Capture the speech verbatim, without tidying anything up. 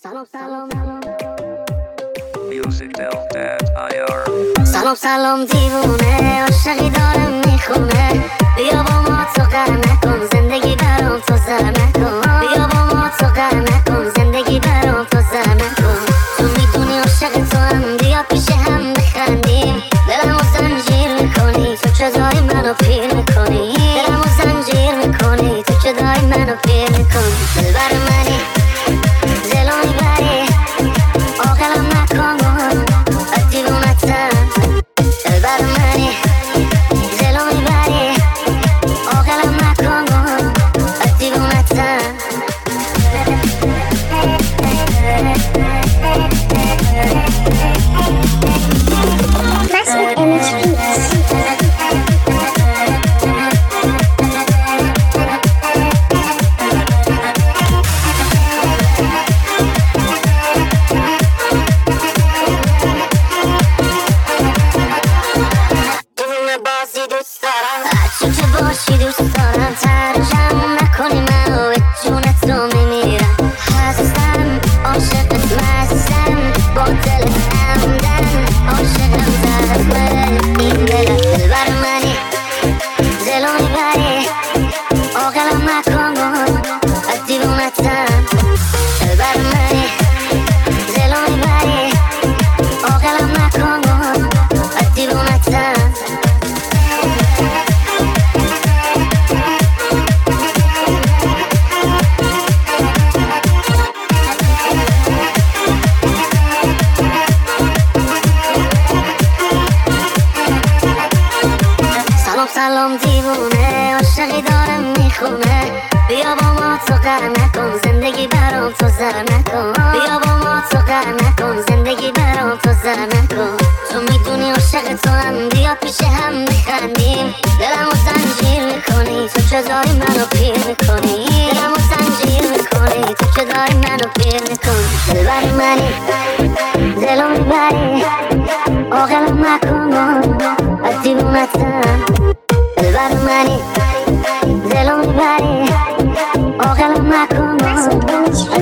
سلام سلام Music del dad I R سلام سلام دیوونه عاشقی دارم میخونه بیا با ما تو قهر نکن زندگی برام تو زر نکن بیا با ما تو قهر نکن زندگی برام تو زر نکن تو میدونی عاشق تو هم بیا پیش هم بخندیم دلمو زنجیر میکنی تو چه داری منو پیر میکنی دلمو زنجیر میکنی تو چه داری منو پیر میکنی دلبر منی دلو میبری عاقلم نکن از دیوونتم دلبر منی دلو میبری عاقلم نکن از دیوونتم Massive in the streets. دیوونه بازی دوست دارم هرچی که باشی دوست دارم ترجم نکنی منو به جونت رو میمیرم هستم عاشقت مستم با دلت همدم عاشقم زخمه این دلت دلبر منی دلو میبری عاقلم نکن از دیوونتم دلبر منی دلو میبری عاقلم نکن از دیوونتم سلام سلام دیوونه عاشقی دارم میخونه بیا با ما تو قهر نکن زندگی برام تو زر نکن بیا با ما تو قهر نکن زندگی برام تو زر نکن تو میدونی عاشق تو هم بیا پیش هم بخندیم دلمو زنجیر میکنی تو چه داری منو پیر میکنی دلمو زنجیر میکنی تو چه داری منو پیر میکنی دلبر منی دلو میبری عاقلم نکن از دیوونتم دلبر منی دلو میبری عاقلم نکن